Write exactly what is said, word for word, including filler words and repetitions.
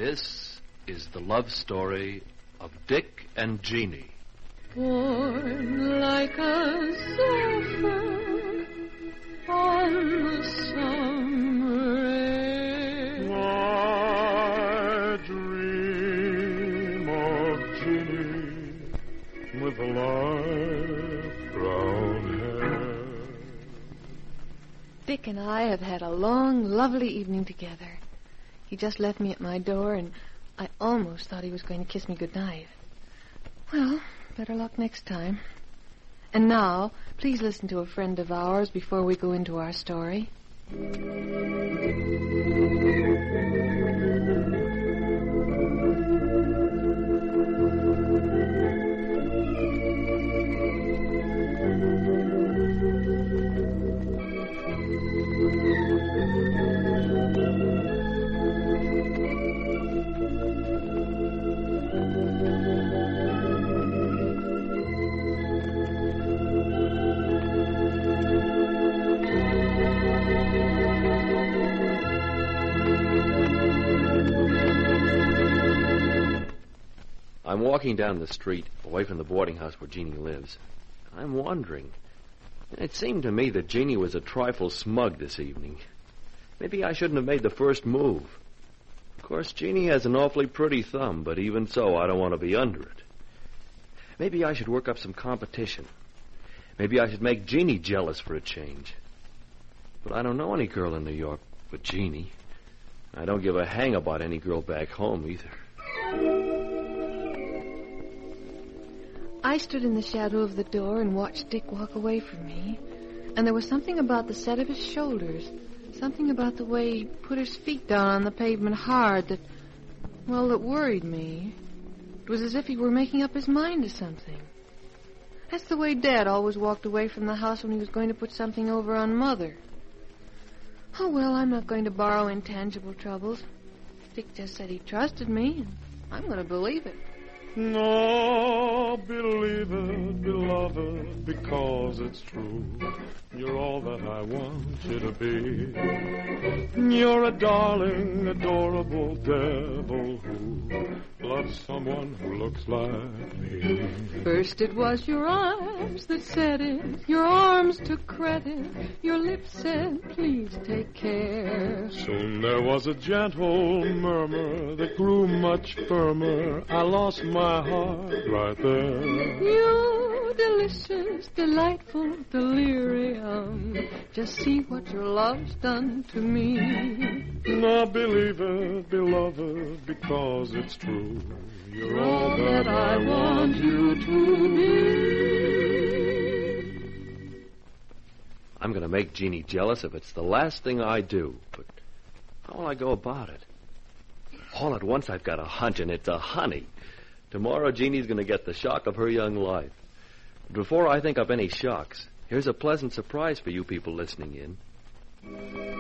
This is the love story of Dick and Jeannie. Born like a zephyr on the summer air, I dream of Jeannie with light brown hair. Dick and I have had a long, lovely evening together. He just left me at my door, and I almost thought he was going to kiss me goodnight. Well, better luck next time. And now, please listen to a friend of ours before we go into our story. I'm walking down the street, away from the boarding house where Jeannie lives. I'm wondering. It seemed to me that Jeannie was a trifle smug this evening. Maybe I shouldn't have made the first move. Of course, Jeannie has an awfully pretty thumb, but even so, I don't want to be under it. Maybe I should work up some competition. Maybe I should make Jeannie jealous for a change. But I don't know any girl in New York but Jeannie. I don't give a hang about any girl back home, either. I stood in the shadow of the door and watched Dick walk away from me. And there was something about the set of his shoulders, something about the way he put his feet down on the pavement hard that, well, that worried me. It was as if he were making up his mind to something. That's the way Dad always walked away from the house when he was going to put something over on Mother. Oh, well, I'm not going to borrow intangible troubles. Dick just said he trusted me, and I'm going to believe it. No, believe it, beloved, because it's true. You're all that I want you to be. You're a darling, adorable devil who loves someone who looks like me. First it was your eyes that said it, your arms took credit, your lips said, please take care. Soon there was a gentle murmur that grew much firmer. I lost my heart right there. You delicious, delightful delirium. Just see what your love's done to me. Now believe it, beloved, because it's true. You're all that I want you to be. I'm going to make Jeannie jealous if it's the last thing I do. But how will I go about it? All at once I've got a hunch, and it's a honey. Tomorrow Jeannie's going to get the shock of her young life. But before I think of any shocks, here's a pleasant surprise for you people listening in.